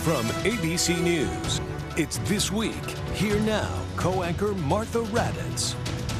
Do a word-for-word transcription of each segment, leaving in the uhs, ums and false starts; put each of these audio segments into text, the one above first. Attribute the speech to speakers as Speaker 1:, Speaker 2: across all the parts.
Speaker 1: From A B C News, it's This Week. Here now, co-anchor Martha Raddatz.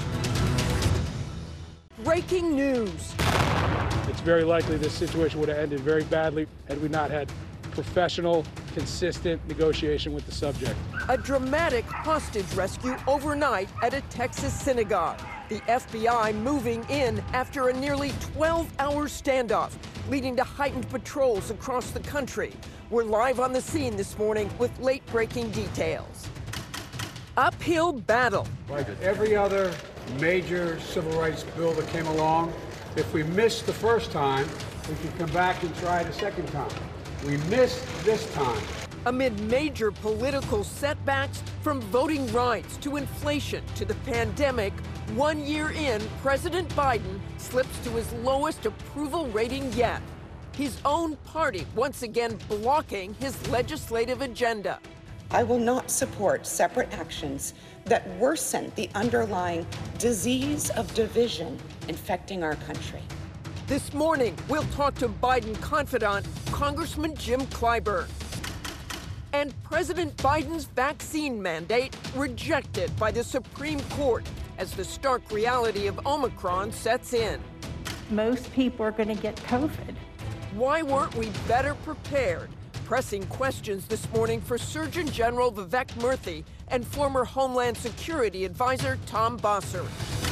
Speaker 2: Breaking news.
Speaker 3: It's very likely this situation would have ended very badly had we not had professional, consistent negotiation with the subject.
Speaker 2: A dramatic hostage rescue overnight at a Texas synagogue. The F B I moving in after a nearly twelve-hour standoff, leading to heightened patrols across the country. We're live on the scene this morning with late-breaking details. Uphill battle.
Speaker 4: Like every other major civil rights bill that came along, if we missed the first time, we can come back and try it a second time. We missed this time.
Speaker 2: Amid major political setbacks, from voting rights to inflation to the pandemic, one year in, President Biden slips to his lowest approval rating yet. His own party once again blocking his legislative agenda.
Speaker 5: I will not support separate actions that worsen the underlying disease of division infecting our country.
Speaker 2: This morning, we'll talk to Biden confidant, Congressman Jim Clyburn. And President Biden's vaccine mandate rejected by the Supreme Court as the stark reality of Omicron sets in.
Speaker 6: Most people are going to get COVID.
Speaker 2: Why weren't we better prepared? Pressing questions this morning for Surgeon General Vivek Murthy and former Homeland Security Advisor Tom Bossert.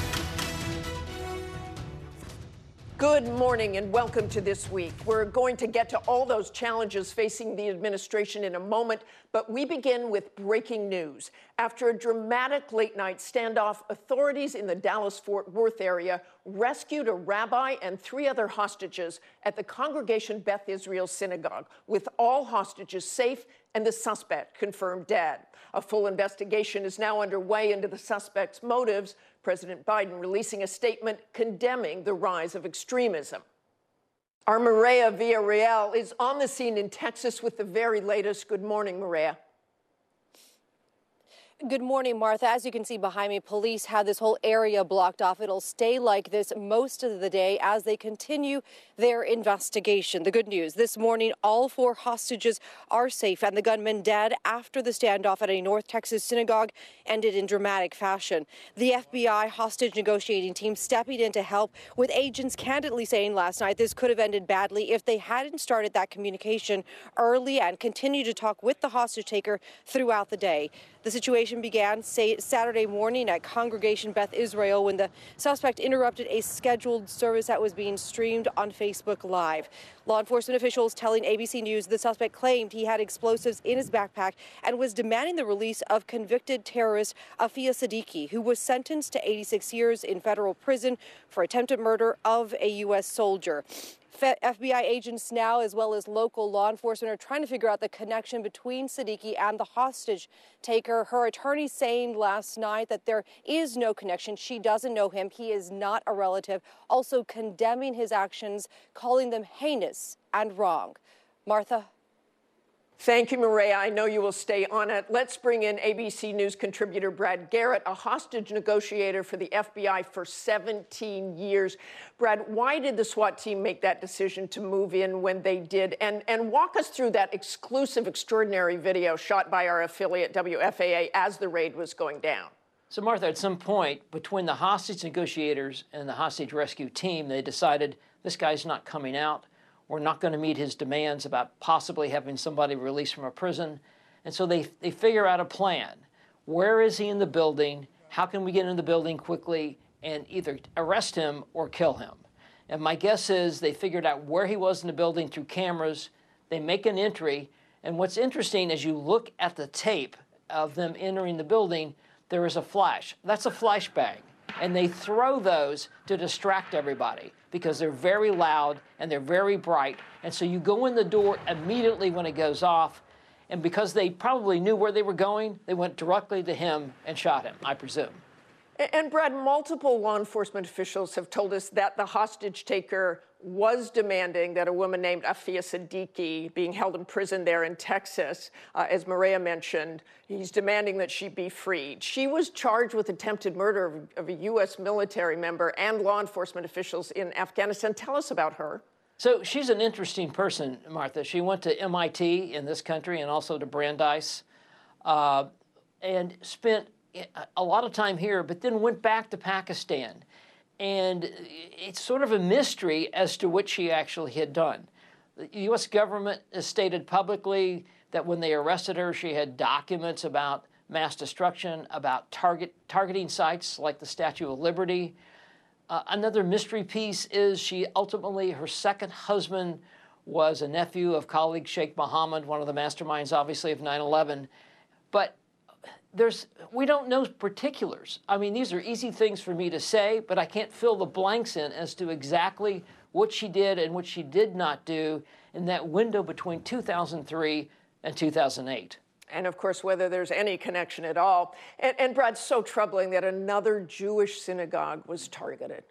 Speaker 2: Good morning and welcome to This Week. We're going to get to all those challenges facing the administration in a moment, but we begin with breaking news. After a dramatic late-night standoff, authorities in the Dallas-Fort Worth area rescued a rabbi and three other hostages at the Congregation Beth Israel Synagogue, with all hostages safe and the suspect confirmed dead. A full investigation is now underway into the suspect's motives. President Biden releasing a statement condemning the rise of extremism. Our Maria Villarreal is on the scene in Texas with the very latest. Good morning, Maria.
Speaker 7: Good morning, Martha. As you can see behind me, police have this whole area blocked off. It'll stay like this most of the day as they continue their investigation. The good news, this morning, all four hostages are safe and the gunman dead after the standoff at a North Texas synagogue ended in dramatic fashion. The F B I hostage negotiating team stepping in to help, with agents candidly saying last night this could have ended badly if they hadn't started that communication early and continued to talk with the hostage taker throughout the day. The situation began Saturday morning at Congregation Beth Israel when the suspect interrupted a scheduled service that was being streamed on Facebook Live. Law enforcement officials telling A B C News the suspect claimed he had explosives in his backpack and was demanding the release of convicted terrorist Afia Siddiqui, who was sentenced to eighty-six years in federal prison for attempted murder of a U S soldier. F B I agents now, as well as local law enforcement, are trying to figure out the connection between Siddiqui and the hostage taker. Her attorney saying last night that there is no connection. She doesn't know him. He is not a relative. Also condemning his actions, calling them heinous and wrong. Martha?
Speaker 2: Thank you, Maria. I know you will stay on it. Let's bring in A B C News contributor Brad Garrett, a hostage negotiator for the F B I for seventeen years. Brad, why did the SWAT team make that decision to move in when they did? And, and walk us through that exclusive, extraordinary video shot by our affiliate W F A A as the raid was going down.
Speaker 8: So, Martha, at some point between the hostage negotiators and the hostage rescue team, they decided this guy's not coming out. We're not going to meet his demands about possibly having somebody released from a prison. And so they, they figure out a plan. Where is he in the building? How can we get in the building quickly and either arrest him or kill him? And my guess is they figured out where he was in the building through cameras. They make an entry. And what's interesting, as you look at the tape of them entering the building, there is a flash. That's a flashbang. And they throw those to distract everybody because they're very loud and they're very bright. And so you go in the door immediately when it goes off. And because they probably knew where they were going, they went directly to him and shot him, I presume.
Speaker 2: And Brad, multiple law enforcement officials have told us that the hostage taker was demanding that a woman named Afia Siddiqui, being held in prison there in Texas, uh, as Maria mentioned, he's demanding that she be freed. She was charged with attempted murder of, of a U S military member and law enforcement officials in Afghanistan. Tell us about her.
Speaker 8: So she's an interesting person, Martha. She went to M I T in this country and also to Brandeis, uh, and spent a lot of time here, but then went back to Pakistan. And it's sort of a mystery as to what she actually had done. The U S government has stated publicly that when they arrested her, she had documents about mass destruction, about target targeting sites like the Statue of Liberty. Uh, another mystery piece is she ultimately, her second husband was a nephew of colleague Sheikh Mohammed, one of the masterminds, obviously, of nine eleven. But there's, we don't know particulars. I mean, these are easy things for me to say, but I can't fill the blanks in as to exactly what she did and what she did not do in that window between two thousand three and two thousand eight.
Speaker 2: And of course, whether there's any connection at all. And, and Brad, so troubling that another Jewish synagogue was targeted.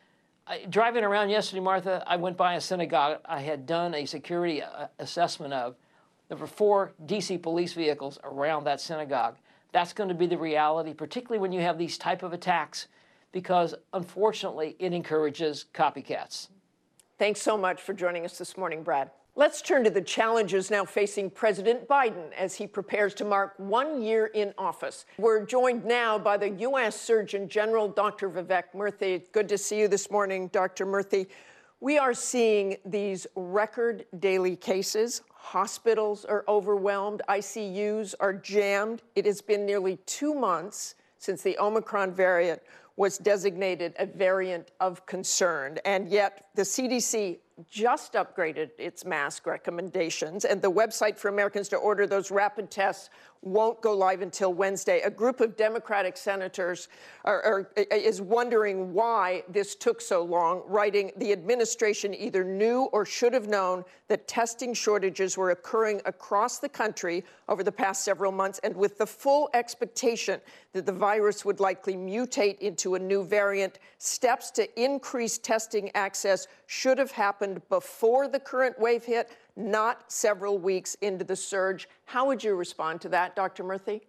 Speaker 8: I, driving around yesterday, Martha, I went by a synagogue I had done a security uh, assessment of. There were four D C police vehicles around that synagogue. That's going to be the reality, particularly when you have these type of attacks, because unfortunately, it encourages copycats.
Speaker 2: Thanks so much for joining us this morning, Brad. Let's turn to the challenges now facing President Biden as he prepares to mark one year in office. We're joined now by the U S Surgeon General, Doctor Vivek Murthy. Good to see you this morning, Doctor Murthy. We are seeing these record daily cases. Hospitals are overwhelmed. I C Us are jammed. It has been nearly two months since the Omicron variant was designated a variant of concern. And yet the C D C just upgraded its mask recommendations, and the website for Americans to order those rapid tests won't go live until Wednesday. A group of Democratic senators are, are, is wondering why this took so long, writing, the administration either knew or should have known that testing shortages were occurring across the country over the past several months, and with the full expectation that the virus would likely mutate into a new variant, steps to increase testing access should have happened before the current wave hit, not several weeks into the surge. How would you respond to that, Doctor Murthy?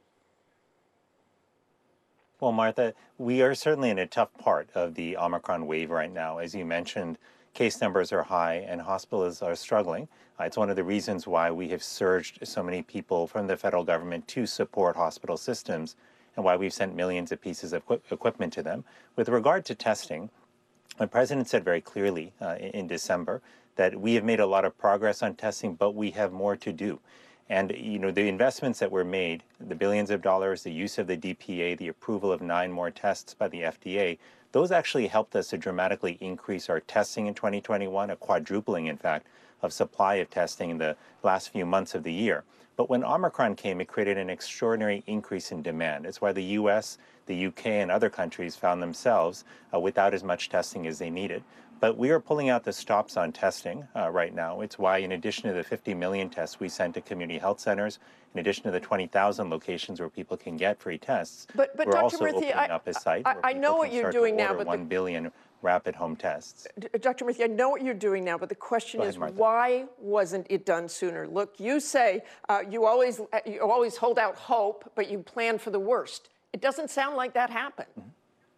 Speaker 9: Well, Martha, we are certainly in a tough part of the Omicron wave right now. As you mentioned, case numbers are high and hospitals are struggling. Uh, it's one of the reasons why we have surged so many people from the federal government to support hospital systems and why we've sent millions of pieces of equi- equipment to them. With regard to testing, the president said very clearly uh, in December that we have made a lot of progress on testing, but we have more to do. And, you know, the investments that were made, the billions of dollars, the use of the D P A, the approval of nine more tests by the F D A, those actually helped us to dramatically increase our testing in twenty twenty-one, a quadrupling, in fact, of supply of testing in the last few months of the year. But when Omicron came, it created an extraordinary increase in demand. It's why the U S, the U K, and other countries found themselves uh, without as much testing as they needed. But we are pulling out the stops on testing uh, right now. It's why, in addition to the fifty million tests we sent to community health centers, in addition to the twenty thousand locations where people can get free tests,
Speaker 2: but, but
Speaker 9: we're
Speaker 2: Doctor
Speaker 9: also
Speaker 2: Murthy,
Speaker 9: opening
Speaker 2: I,
Speaker 9: up a site
Speaker 2: I,
Speaker 9: where
Speaker 2: I
Speaker 9: people
Speaker 2: know
Speaker 9: can
Speaker 2: what you're
Speaker 9: start
Speaker 2: doing
Speaker 9: to
Speaker 2: now,
Speaker 9: order
Speaker 2: but
Speaker 9: one
Speaker 2: the,
Speaker 9: billion rapid home tests.
Speaker 2: Doctor Murthy, I know what you're doing now, but the question
Speaker 9: Go
Speaker 2: is,
Speaker 9: ahead,
Speaker 2: why wasn't it done sooner? Look, you say uh, you always you always hold out hope, but you plan for the worst. It doesn't sound like that happened. Mm-hmm.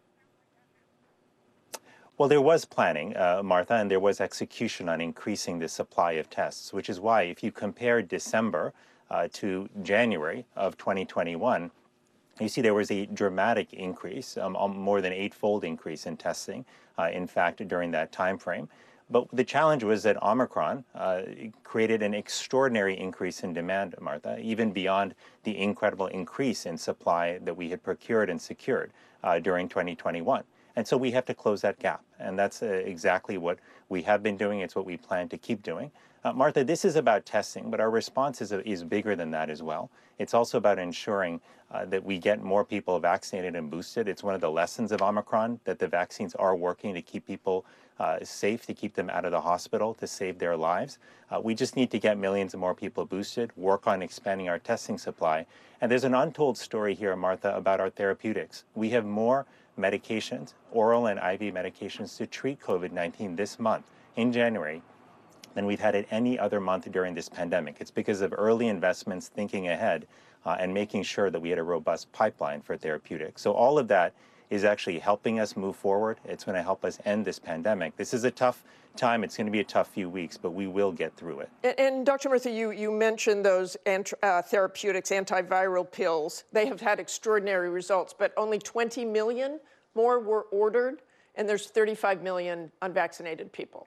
Speaker 9: Well, there was planning, uh, Martha, and there was execution on increasing the supply of tests, which is why if you compare December uh, to January of twenty twenty-one, you see there was a dramatic increase, um, more than eightfold increase in testing, uh, in fact, during that time frame. But the challenge was that Omicron uh, created an extraordinary increase in demand, Martha, even beyond the incredible increase in supply that we had procured and secured uh, during twenty twenty-one. And so we have to close that gap. And that's uh, exactly what we have been doing. It's what we plan to keep doing. Uh, Martha, this is about testing, but our response is, is bigger than that as well. It's also about ensuring uh, that we get more people vaccinated and boosted. It's one of the lessons of Omicron, that the vaccines are working to keep people uh, safe, to keep them out of the hospital, to save their lives. Uh, we just need to get millions of more people boosted, work on expanding our testing supply. And there's an untold story here, Martha, about our therapeutics. We have more medications, oral and I V medications, to treat COVID nineteen this month, in January, than we've had at any other month during this pandemic. It's because of early investments, thinking ahead, uh, and making sure that we had a robust pipeline for therapeutics. So all of that is actually helping us move forward. It's going to help us end this pandemic. This is a tough time. It's going to be a tough few weeks, but we will get through it.
Speaker 2: And, and Doctor Murthy, you, you mentioned those ant- uh, therapeutics, antiviral pills. They have had extraordinary results, but only twenty million more were ordered, and there's thirty-five million unvaccinated people.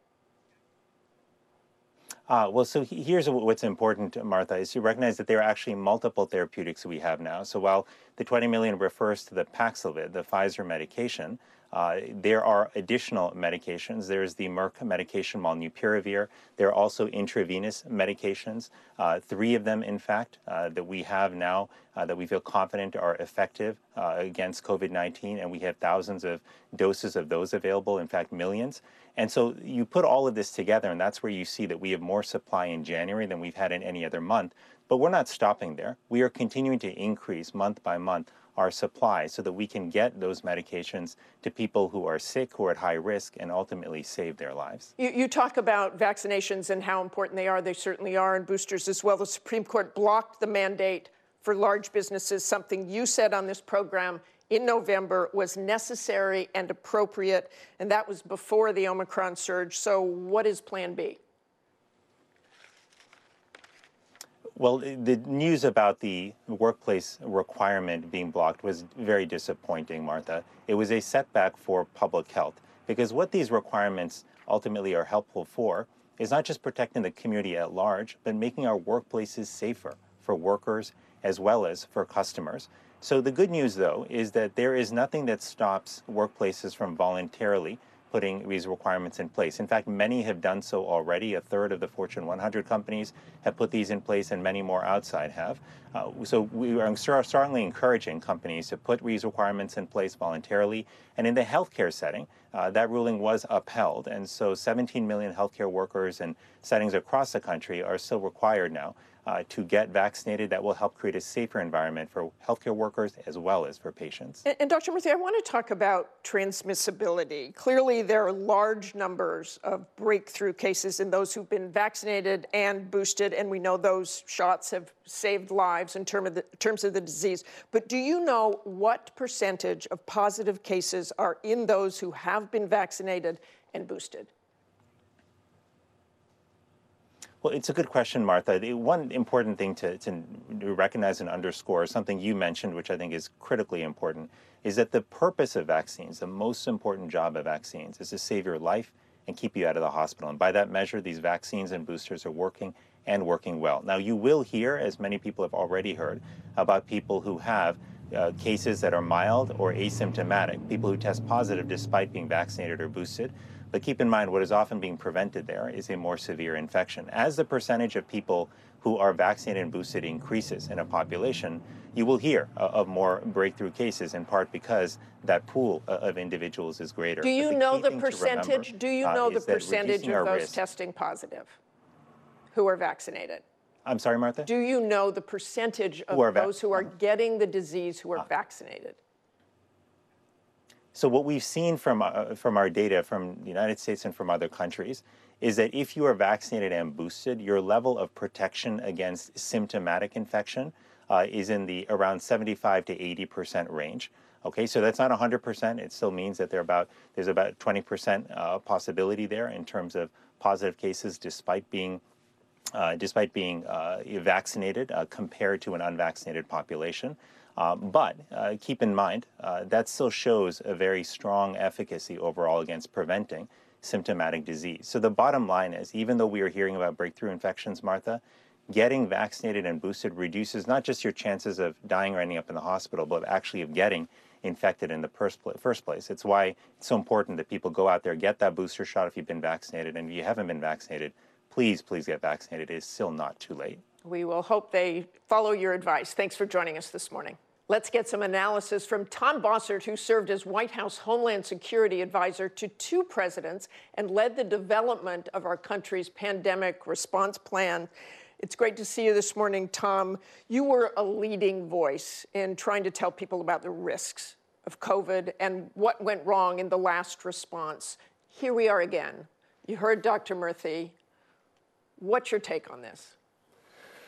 Speaker 9: Uh, well, so he- here's what's important, Martha, is you recognize that there are actually multiple therapeutics we have now. So while the twenty million refers to the Paxlovid, the Pfizer medication, uh, there are additional medications. There's the Merck medication Molnupiravir. There are also intravenous medications, uh, three of them, in fact, uh, that we have now uh, that we feel confident are effective uh, against COVID nineteen, and we have thousands of doses of those available, in fact, millions. And so you put all of this together, and that's where you see that we have more supply in January than we've had in any other month. But we're not stopping there. We are continuing to increase month by month our supply so that we can get those medications to people who are sick, who are at high risk, and ultimately save their lives.
Speaker 2: You, you talk about vaccinations and how important they are. They certainly are, and boosters as well. The Supreme Court blocked the mandate for large businesses, something you said on this program in November was necessary and appropriate, and that was before the Omicron surge. So what is Plan B?
Speaker 9: Well, the news about the workplace requirement being blocked was very disappointing, Martha. It was a setback for public health, because what these requirements ultimately are helpful for is not just protecting the community at large, but making our workplaces safer for workers as well as for customers. So the good news, though, is that there is nothing that stops workplaces from voluntarily putting these requirements in place. In fact, many have done so already. A third of the Fortune one hundred companies have put these in place, and many more outside have. Uh, so we are strongly encouraging companies to put these requirements in place voluntarily. And in the healthcare setting, uh, that ruling was upheld. And so seventeen million healthcare workers in settings across the country are still required now Uh, to get vaccinated. That will help create a safer environment for healthcare workers as well as for patients.
Speaker 2: And, and Doctor Murthy, I want to talk about transmissibility. Clearly, there are large numbers of breakthrough cases in those who've been vaccinated and boosted, and we know those shots have saved lives in term of the, terms of the disease. But do you know what percentage of positive cases are in those who have been vaccinated and boosted?
Speaker 9: Well, it's a good question, Martha. The one important thing to, to recognize and underscore, something you mentioned, which I think is critically important, is that the purpose of vaccines, the most important job of vaccines, is to save your life and keep you out of the hospital. And by that measure, these vaccines and boosters are working and working well. Now, you will hear, as many people have already heard, about people who have uh, cases that are mild or asymptomatic, people who test positive despite being vaccinated or boosted. But keep in mind, what is often being prevented there is a more severe infection. As the percentage of people who are vaccinated and boosted increases in a population, you will hear uh, of more breakthrough cases, in part because that pool uh, of individuals is greater.
Speaker 2: Do you
Speaker 9: the
Speaker 2: know the
Speaker 9: remember,
Speaker 2: percentage? Do you know
Speaker 9: uh,
Speaker 2: the percentage of those
Speaker 9: risk,
Speaker 2: testing positive who are vaccinated?
Speaker 9: I'm sorry, Martha?
Speaker 2: Do you know the percentage of
Speaker 9: who
Speaker 2: those who are getting the disease who are uh, vaccinated?
Speaker 9: So what we've seen from, uh, from our data from the United States and from other countries is that if you are vaccinated and boosted, your level of protection against symptomatic infection uh, is in the around seventy-five to eighty percent range. Okay, so that's not one hundred percent. It still means that there about, there's about twenty percent uh, possibility there in terms of positive cases despite being, uh, despite being uh, vaccinated uh, compared to an unvaccinated population. Um, but uh, keep in mind, uh, that still shows a very strong efficacy overall against preventing symptomatic disease. So the bottom line is, even though we are hearing about breakthrough infections, Martha, getting vaccinated and boosted reduces not just your chances of dying or ending up in the hospital, but actually of getting infected in the first place. It's why it's so important that people go out there, get that booster shot if you've been vaccinated, and if you haven't been vaccinated, please, please get vaccinated. It is still not too late.
Speaker 2: We will hope they follow your advice. Thanks for joining us this morning. Let's get some analysis from Tom Bossert, who served as White House Homeland Security Advisor to two presidents and led the development of our country's pandemic response plan. It's great to see you this morning, Tom. You were a leading voice in trying to tell people about the risks of COVID and what went wrong in the last response. Here we are again. You heard Doctor Murthy. What's your take on this?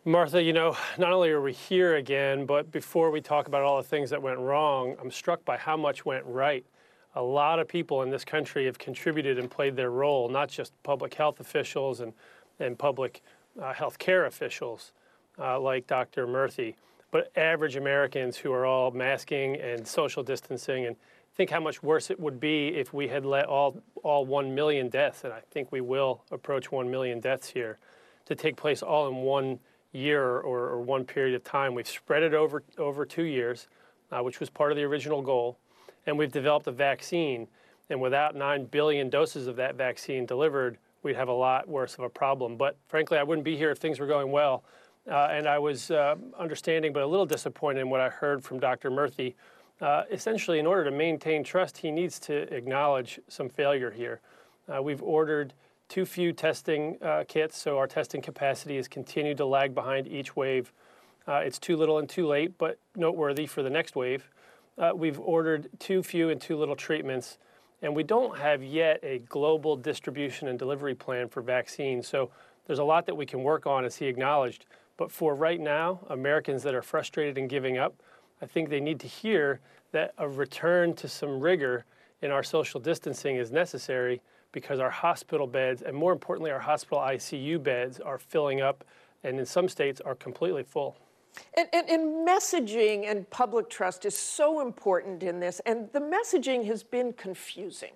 Speaker 10: Martha, you know, not only are we here again, but before we talk about all the things that went wrong, I'm struck by how much went right. A lot of people in this country have contributed and played their role, not just public health officials and, and public uh, health care officials uh, like Doctor Murthy, but average Americans who are all masking and social distancing. And think how much worse it would be if we had let all, all one million deaths, and I think we will approach one million deaths here, to take place all in one year or, or one period of time. We've spread it over, over two years, uh, which was part of the original goal. And we've developed a vaccine, and without nine billion doses of that vaccine delivered, we'd have a lot worse of a problem. But frankly, I wouldn't be here if things were going well. Uh, and I was uh, understanding, but a little disappointed in what I heard from Doctor Murthy. Uh, essentially, in order to maintain trust, he needs to acknowledge some failure here. Uh, we've ordered too few testing uh, kits, so our testing capacity has continued to lag behind each wave. Uh, it's too little and too late, but noteworthy for the next wave. Uh, we've ordered too few and too little treatments, and we don't have yet a global distribution and delivery plan for vaccines. So there's a lot that we can work on, as he acknowledged. But for right now, Americans that are frustrated and giving up, I think they need to hear that a return to some rigor in our social distancing is necessary, because our hospital beds, and more importantly, our hospital I C U beds, are filling up, and in some states are completely full.
Speaker 2: And, and, and messaging and public trust is so important in this, and the messaging has been confusing.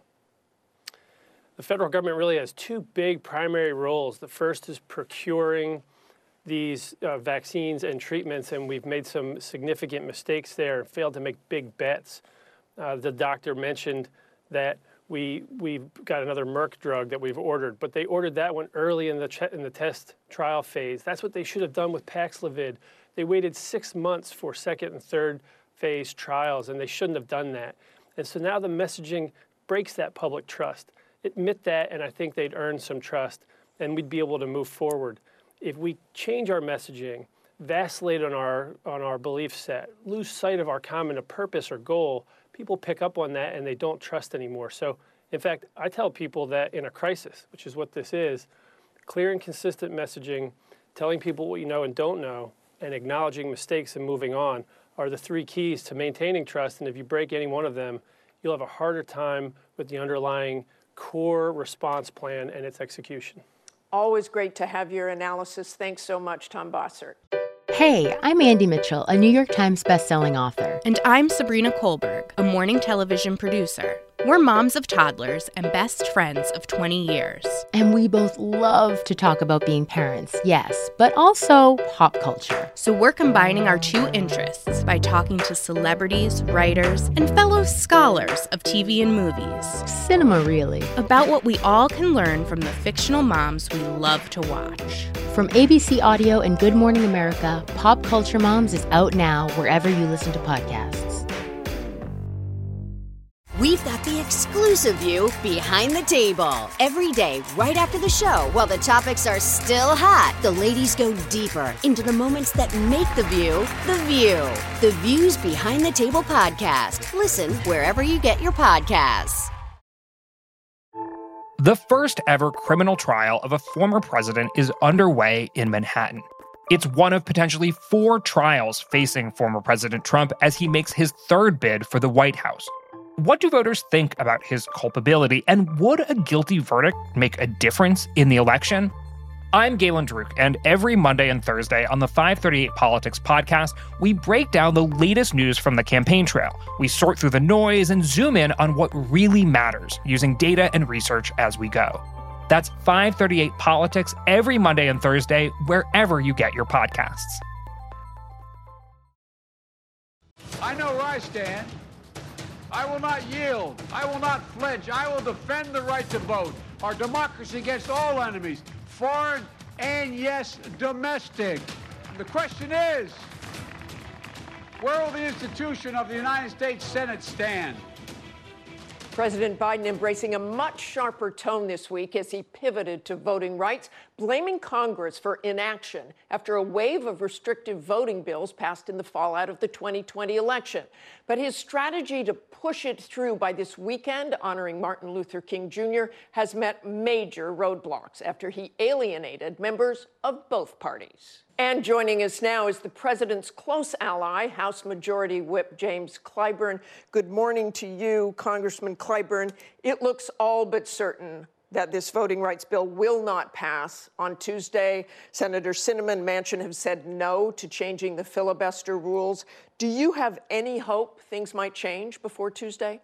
Speaker 10: The federal government really has two big primary roles. The first is procuring these uh, vaccines and treatments, and we've made some significant mistakes there and failed to make big bets. Uh, the doctor mentioned that we, we've got another Merck drug that we've ordered, but they ordered that one early in the, ch- in the test trial phase. That's what they should have done with Paxlovid. They waited six months for second and third phase trials, and they shouldn't have done that. And so now the messaging breaks that public trust. Admit that, and I think they'd earn some trust, and we'd be able to move forward. If we change our messaging, vacillate on our, on our belief set, lose sight of our common purpose or goal, people pick up on that and they don't trust anymore. So, in fact, I tell people that in a crisis, which is what this is, clear and consistent messaging, telling people what you know and don't know, and acknowledging mistakes and moving on are the three keys to maintaining trust. And if you break any one of them, you'll have a harder time with the underlying core response plan and its execution.
Speaker 2: Always great to have your analysis. Thanks so much, Tom Bossert.
Speaker 11: Hey, I'm Andy Mitchell, a New York Times bestselling author.
Speaker 12: And I'm Sabrina Kohlberg, a morning television producer. We're moms of toddlers and best friends of twenty years.
Speaker 11: And we both love to talk about being parents, yes, but also pop culture.
Speaker 12: So we're combining our two interests by talking to celebrities, writers, and fellow scholars of T V and movies.
Speaker 11: Cinema, really.
Speaker 12: About what we all can learn from the fictional moms we love to watch.
Speaker 11: From A B C Audio and Good Morning America, Pop Culture Moms is out now wherever you listen to podcasts.
Speaker 13: We've got the exclusive view behind the table. Every day, right after the show, while the topics are still hot, the ladies go deeper into the moments that make the view the view. The Views Behind the Table podcast. Listen wherever you get your podcasts.
Speaker 14: The first ever criminal trial of a former president is underway in Manhattan. It's one of potentially four trials facing former President Trump as he makes his third bid for the White House. What do voters think about his culpability, and would a guilty verdict make a difference in the election? I'm Galen Druk, and every Monday and Thursday on the five thirty-eight Politics podcast, we break down the latest news from the campaign trail. We sort through the noise and zoom in on what really matters, using data and research as we go. That's five thirty-eight Politics every Monday and Thursday, wherever you get your podcasts.
Speaker 4: I know where I stand. I will not yield. I will not flinch. I will defend the right to vote. Our democracy against all enemies, foreign and, yes, domestic. The question is, where will the institution of the United States Senate stand?
Speaker 2: President Biden embracing a much sharper tone this week as he pivoted to voting rights, blaming Congress for inaction after a wave of restrictive voting bills passed in the fallout of the twenty twenty election. But his strategy to push it through by this weekend, honoring Martin Luther King Junior, has met major roadblocks after he alienated members of both parties. And joining us now is the president's close ally, House Majority Whip James Clyburn. Good morning to you, Congressman Clyburn. It looks all but certain that this voting rights bill will not pass on Tuesday. Senator Sinema and Manchin have said no to changing the filibuster rules. Do you have any hope things might change before Tuesday?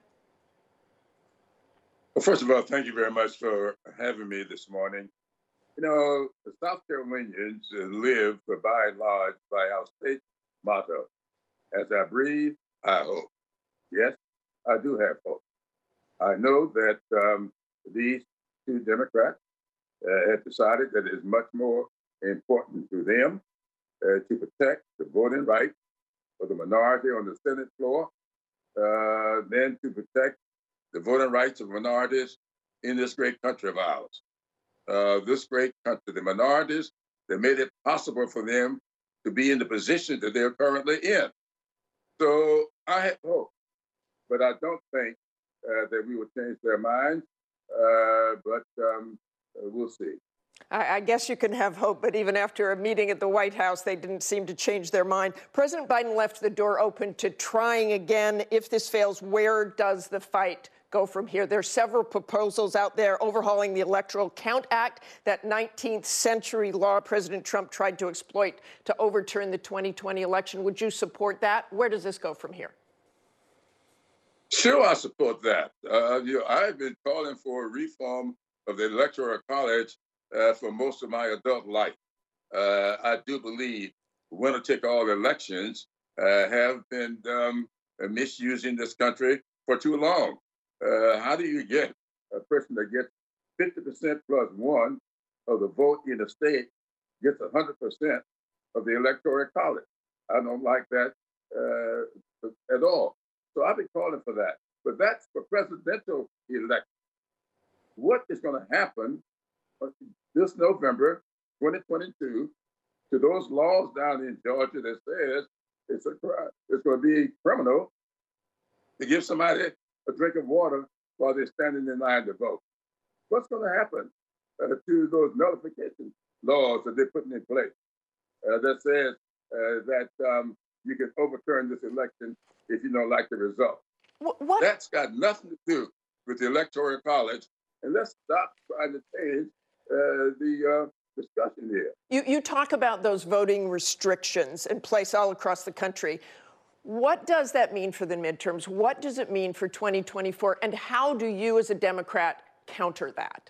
Speaker 15: Well, first of all, thank you very much for having me this morning. You know, the South Carolinians live, by and large, by our state motto, as I breathe, I hope. Yes, I do have hope. I know that um, these two Democrats uh, have decided that it is much more important to them uh, to protect the voting rights of the minority on the Senate floor uh, than to protect the voting rights of minorities in this great country of ours. Uh, this great country, the minorities that made it possible for them to be in the position that they're currently in. So I have hope, but I don't think uh, that we will change their minds, uh, but um, we'll see.
Speaker 2: I, I guess you can have hope, but even after a meeting at the White House, they didn't seem to change their mind. President Biden left the door open to trying again. If this fails, where does the fight go from here? There are several proposals out there overhauling the Electoral Count Act, that nineteenth century law President Trump tried to exploit to overturn the twenty twenty election. Would you support that? Where does this go from here?
Speaker 15: Sure, I support that. Uh, you know, I've been calling for a reform of the Electoral College uh, for most of my adult life. Uh, I do believe winner-take-all elections uh, have been um, misusing this country for too long. Uh, how do you get a person that gets fifty percent plus one of the vote in the state gets one hundred percent of the Electoral College? I don't like that uh, at all. So I've been calling for that. But that's for presidential election. What is going to happen this November, twenty twenty-two, to those laws down in Georgia that says it's, a, it's going to be criminal to give somebody a drink of water while they're standing in line to vote? What's going to happen uh, to those nullification laws that they're putting in place uh, that says uh, that um, you can overturn this election if you don't like the result?
Speaker 2: What?
Speaker 15: That's got nothing to do with the Electoral College, and let's stop trying to change uh, the uh, discussion here.
Speaker 2: You, you talk about those voting restrictions in place all across the country. What does that mean for the midterms? What does it mean for twenty twenty-four? And how do you, as a Democrat, counter that?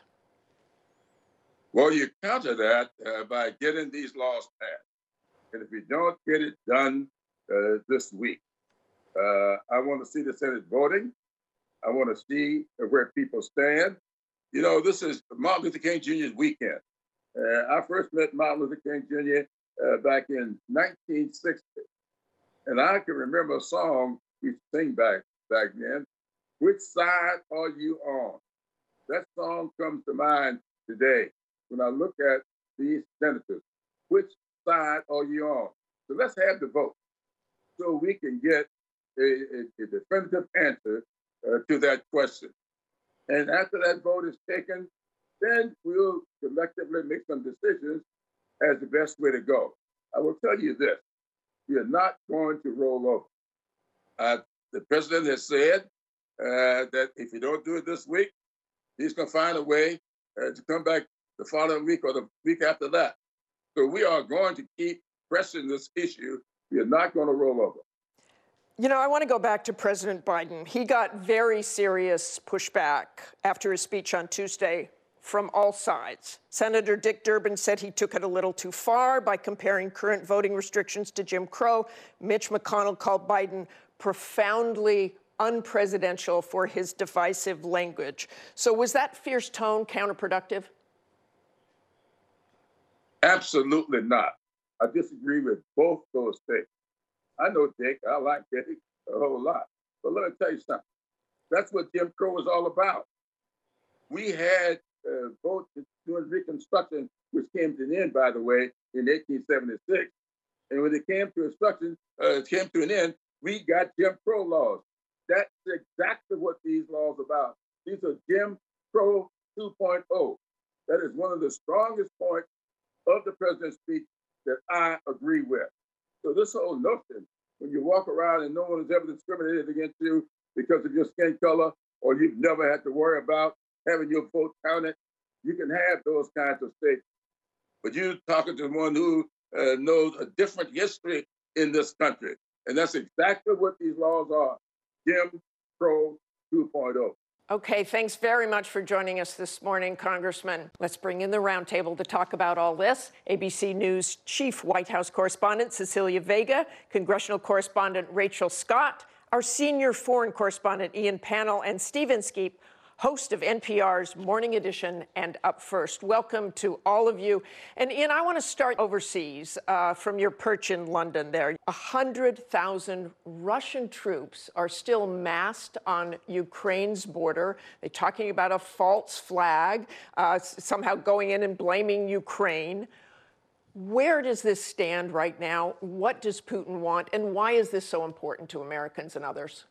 Speaker 15: Well, you counter that uh, by getting these laws passed. And if you don't get it done uh, this week, uh, I want to see the Senate voting. I want to see where people stand. You know, this is Martin Luther King Junior's weekend. Uh, I first met Martin Luther King Junior uh, back in nineteen sixty. And I can remember a song we sing back back then. Which side are you on? That song comes to mind today when I look at these senators. Which side are you on? So let's have the vote so we can get a, a, a definitive answer uh, to that question. And after that vote is taken, then we'll collectively make some decisions as the best way to go. I will tell you this. We are not going to roll over. Uh, the president has said uh, that if you don't do it this week, he's going to find a way uh, to come back the following week or the week after that. So we are going to keep pressing this issue. We are not going to roll over.
Speaker 2: You know, I want to go back to President Biden. He got very serious pushback after his speech on Tuesday from all sides. Senator Dick Durbin said he took it a little too far by comparing current voting restrictions to Jim Crow. Mitch McConnell called Biden profoundly unpresidential for his divisive language. So was that fierce tone counterproductive?
Speaker 15: Absolutely not. I disagree with both those things. I know Dick, I like Dick a whole lot. But let me tell you something. That's what Jim Crow was all about. We had uh, votes during Reconstruction which came to an end, by the way, in eighteen seventy-six. And when it came to instruction, uh, it came to an end, we got Jim Crow laws. That's exactly what these laws are about. These are Jim Crow two point oh. That is one of the strongest points of the president's speech that I agree with. So this whole notion, when you walk around and no one has ever discriminated against you because of your skin color, or you've never had to worry about having your vote counted, you can have those kinds of statements. But you're talking to one who uh, knows a different history in this country. And that's exactly what these laws are, Jim Crow two point oh.
Speaker 2: Okay, thanks very much for joining us this morning, Congressman. Let's bring in the roundtable to talk about all this. A B C News Chief White House Correspondent Cecilia Vega, Congressional Correspondent Rachel Scott, our Senior Foreign Correspondent Ian Pannell, and Steve Inskeep, host of N P R's Morning Edition and Up First. Welcome to all of you. And Ian, I want to start overseas uh, from your perch in London there. one hundred thousand Russian troops are still massed on Ukraine's border. They're talking about a false flag, uh, somehow going in and blaming Ukraine. Where does this stand right now? What does Putin want? And why is this so important to Americans and others?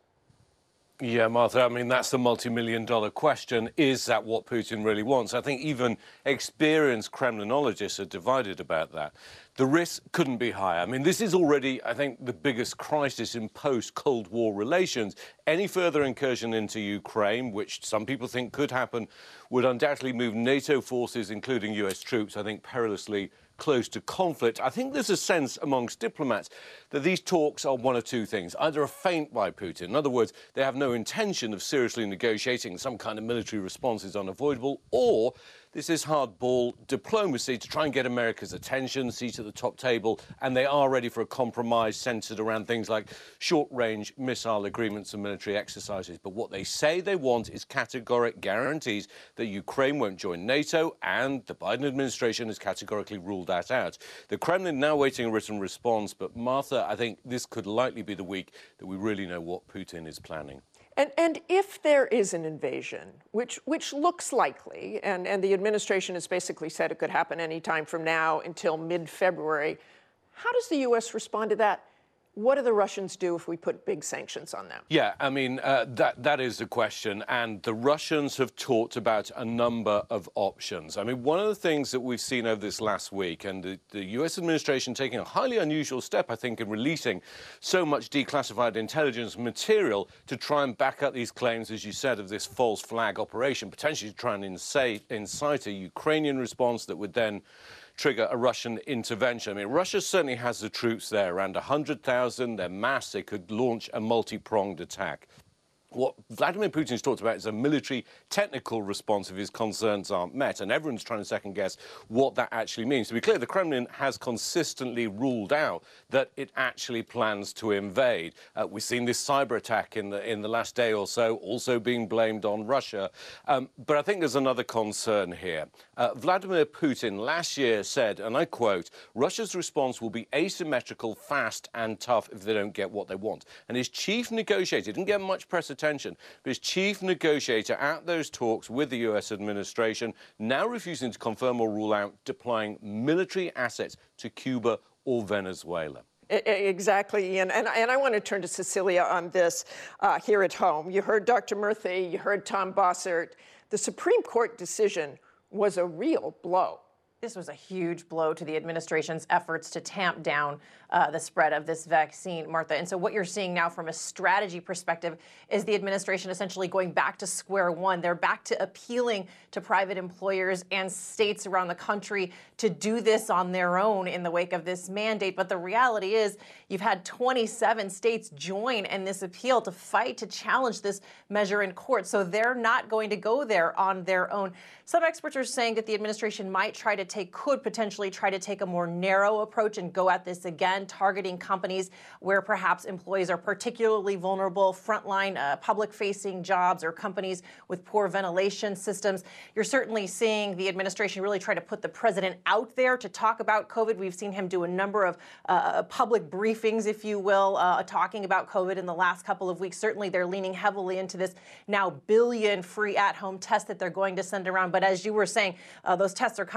Speaker 16: Yeah, Martha, I mean, that's the multi-million dollar question. Is that what Putin really wants? I think even experienced Kremlinologists are divided about that. The risk couldn't be higher. I mean, this is already, I think, the biggest crisis in post-Cold War relations. Any further incursion into Ukraine, which some people think could happen, would undoubtedly move NATO forces, including U S troops, I think, perilously close to conflict. I think there's a sense amongst diplomats that these talks are one of two things. Either a feint by Putin, in other words, they have no intention of seriously negotiating, some kind of military response is unavoidable, or this is hardball diplomacy to try and get America's attention, seat at the top table, and they are ready for a compromise centred around things like short-range missile agreements and military exercises. But what they say they want is categoric guarantees that Ukraine won't join NATO, and the Biden administration has categorically ruled that out. The Kremlin now waiting a written response, but Martha, I think this could likely be the week that we really know what Putin is planning.
Speaker 2: And, and if there is an invasion, which, which looks likely, and, and the administration has basically said it could happen any time from now until mid-February, how does the U S respond to that? What do the Russians do if we put big sanctions on them?
Speaker 16: Yeah, I mean, uh, that that is the question. And the Russians have talked about a number of options. I mean, one of the things that we've seen over this last week, and the, the U S administration taking a highly unusual step, I think, in releasing so much declassified intelligence material to try and back up these claims, as you said, of this false flag operation, potentially to try and incite, incite a Ukrainian response that would then trigger a Russian intervention. I mean, Russia certainly has the troops there, around one hundred thousand. They're massed. They could launch a multi-pronged attack. What Vladimir Putin's talked about is a military technical response if his concerns aren't met, and everyone's trying to second-guess what that actually means. To be clear, the Kremlin has consistently ruled out that it actually plans to invade. Uh, we've seen this cyber attack in the in the last day or so, also being blamed on Russia. Um, but I think there's another concern here. Uh, Vladimir Putin last year said, and I quote, "Russia's response will be asymmetrical, fast, and tough if they don't get what they want." And his chief negotiator didn't get much press attention. Attention. But his chief negotiator at those talks with the U S administration now refusing to confirm or rule out deploying military assets to Cuba or Venezuela.
Speaker 2: Exactly, Ian. And, and I want to turn to Cecilia on this uh, here at home. You heard Doctor Murthy, you heard Tom Bossert. The Supreme Court decision was a real blow.
Speaker 17: This was a huge blow to the administration's efforts to tamp down uh, the spread of this vaccine, Martha. And so what you're seeing now from a strategy perspective is the administration essentially going back to square one. They're back to appealing to private employers and states around the country to do this on their own in the wake of this mandate. But the reality is you've had twenty-seven states join in this appeal to fight to challenge this measure in court. So they're not going to go there on their own. Some experts are saying that the administration might try to take, could potentially try to take a more narrow approach and go at this again, targeting companies where perhaps employees are particularly vulnerable, frontline uh, public-facing jobs or companies with poor ventilation systems. You're certainly seeing the administration really try to put the president out there to talk about COVID. We've seen him do a number of uh, public briefings, if you will, uh, talking about COVID in the last couple of weeks. Certainly they're leaning heavily into this now billion free at-home tests that they're going to send around. But as you were saying, uh, those tests are coming well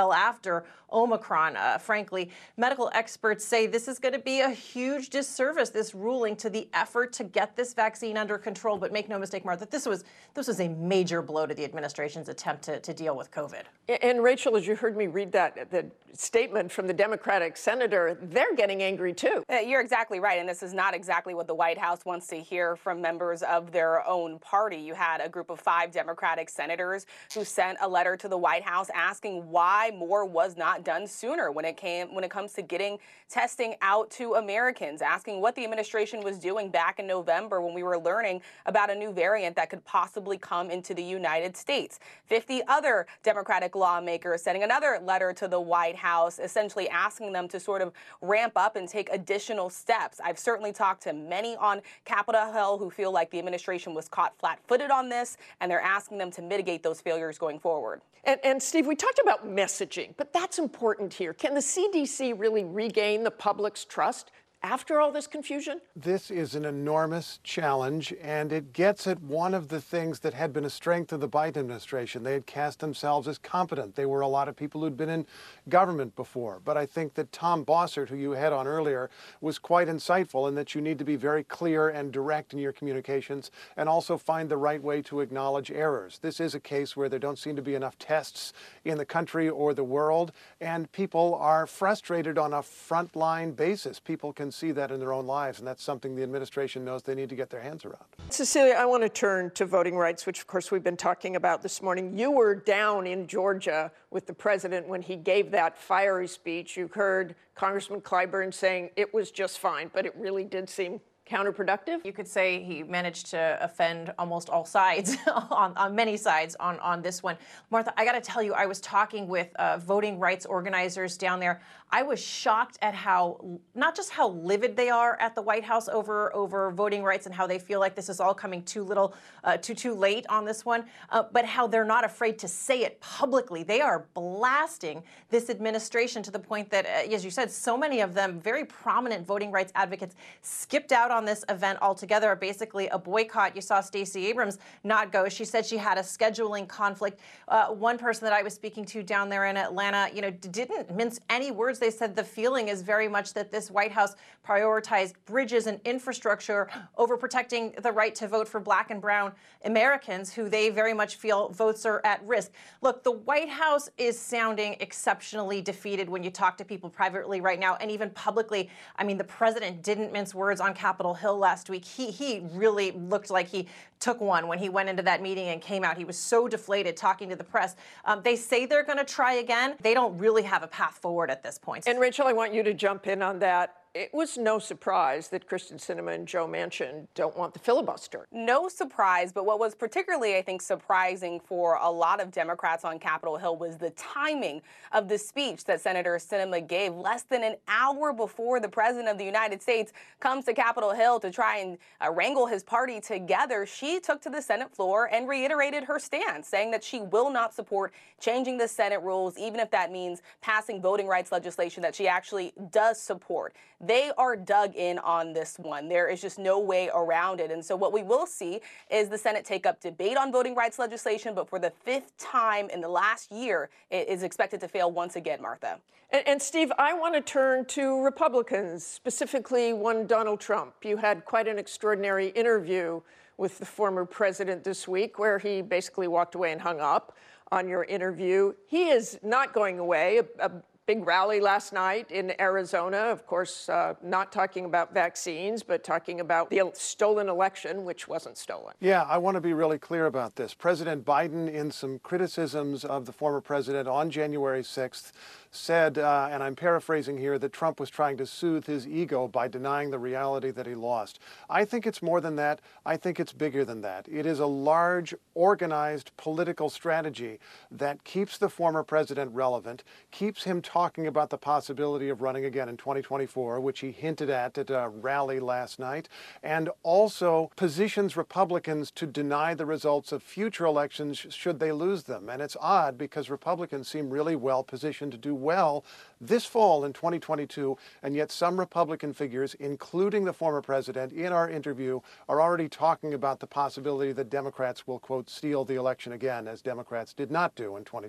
Speaker 17: well after Omicron. Uh, frankly, medical experts say this is going to be a huge disservice, this ruling, to the effort to get this vaccine under control. But make no mistake, Martha, this was this was a major blow to the administration's attempt to, to deal with COVID.
Speaker 2: And Rachel, as you heard me read that the statement from the Democratic senator, they're getting angry too.
Speaker 18: Uh, you're exactly right, and this is not exactly what the White House wants to hear from members of their own party. You had a group of five Democratic senators who sent a letter to the White House asking why more was not done sooner when it came when it comes to getting testing out to Americans, asking what the administration was doing back in November when we were learning about a new variant that could possibly come into the United States. fifty other Democratic lawmakers sending another letter to the White House, essentially asking them to sort of ramp up and take additional steps. I've certainly talked to many on Capitol Hill who feel like the administration was caught flat-footed on this, and they're asking them to mitigate those failures going forward.
Speaker 2: And, and Steve, we talked about messaging, but that's important here. Can the C D C really regain the public's trust after all this confusion?
Speaker 19: This is an enormous challenge, and it gets at one of the things that had been a strength of the Biden administration. They had cast themselves as competent. They were a lot of people who'd been in government before. But I think that Tom Bossert, who you had on earlier, was quite insightful in that you need to be very clear and direct in your communications and also find the right way to acknowledge errors. This is a case where there don't seem to be enough tests in the country or the world, and people are frustrated on a frontline basis. People can see that in their own lives, and that's something the administration knows they need to get their hands around.
Speaker 2: Cecilia, I want to turn to voting rights, which of course we've been talking about this morning. You were down in Georgia with the president when he gave that fiery speech. You heard Congressman Clyburn saying it was just fine, but it really did seem counterproductive.
Speaker 17: You could say he managed to offend almost all sides, on, on many sides on, on this one. Martha, I got to tell you, I was talking with uh, voting rights organizers down there. I was shocked at how, not just how livid they are at the White House over, over voting rights and how they feel like this is all coming too little, uh, too, too late on this one, uh, but how they're not afraid to say it publicly. They are blasting this administration to the point that, uh, as you said, so many of them, very prominent voting rights advocates, skipped out on this event altogether, basically a boycott. You saw Stacey Abrams not go. She said she had a scheduling conflict. Uh, one person that I was speaking to down there in Atlanta, you know, didn't mince any words. They said the feeling is very much that this White House prioritized bridges and infrastructure over protecting the right to vote for Black and brown Americans who they very much feel votes are at risk. Look, the White House is sounding exceptionally defeated when you talk to people privately right now and even publicly. I mean, the president didn't mince words on Capitol Hill last week. He, he really looked like he took one when he went into that meeting and came out. He was so deflated talking to the press. Um, they say they're going to try again. They don't really have a path forward at this point.
Speaker 2: And Rachel, I want you to jump in on that. It was no surprise that Kyrsten Sinema and Joe Manchin don't want the filibuster.
Speaker 18: No surprise, but what was particularly, I think, surprising for a lot of Democrats on Capitol Hill was the timing of the speech that Senator Sinema gave less than an hour before the President of the United States comes to Capitol Hill to try and uh, wrangle his party together. She took to the Senate floor and reiterated her stance, saying that she will not support changing the Senate rules, even if that means passing voting rights legislation that she actually does support. They are dug in on this one. There is just no way around it. And so what we will see is the Senate take up debate on voting rights legislation, but for the fifth time in the last year, it is expected to fail once again, Martha.
Speaker 2: And, and Steve, I want to turn to Republicans, specifically one Donald Trump. You had quite an extraordinary interview with the former president this week, where he basically walked away and hung up on your interview. He is not going away. A, a big rally last night in Arizona, of course, uh, not talking about vaccines, but talking about the stolen election, which wasn't stolen.
Speaker 19: Yeah, I want to be really clear about this. President Biden, in some criticisms of the former president on January sixth, said, uh, and I'm paraphrasing here, that Trump was trying to soothe his ego by denying the reality that he lost. I think it's more than that. I think it's bigger than that. It is a large, organized political strategy that keeps the former president relevant, keeps him talking about the possibility of running again in twenty twenty-four, which he hinted at at a rally last night, and also positions Republicans to deny the results of future elections should they lose them. And it's odd because Republicans seem really well positioned to do well this fall in twenty twenty-two, and yet some Republican figures, including the former president, in our interview, are already talking about the possibility that Democrats will, quote, steal the election again, as Democrats did not do in twenty twenty.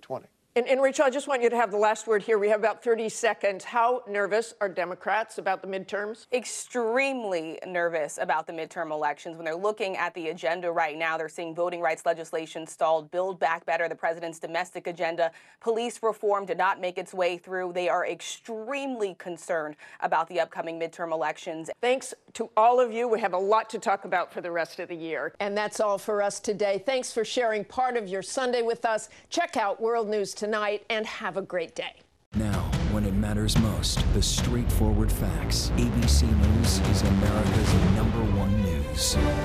Speaker 2: And, and Rachel, I just want you to have the last word here. We have about thirty seconds. How nervous are Democrats about the midterms?
Speaker 18: Extremely nervous about the midterm elections. When they're looking at the agenda right now, they're seeing voting rights legislation stalled, Build Back Better, the president's domestic agenda, police reform did not make its way through. They are extremely concerned about the upcoming midterm elections.
Speaker 2: Thanks to all of you. We have a lot to talk about for the rest of the year. And that's all for us today. Thanks for sharing part of your Sunday with us. Check out World News Tonight and have a great day.
Speaker 20: Now, when it matters most, the straightforward facts. A B C News is America's number one news.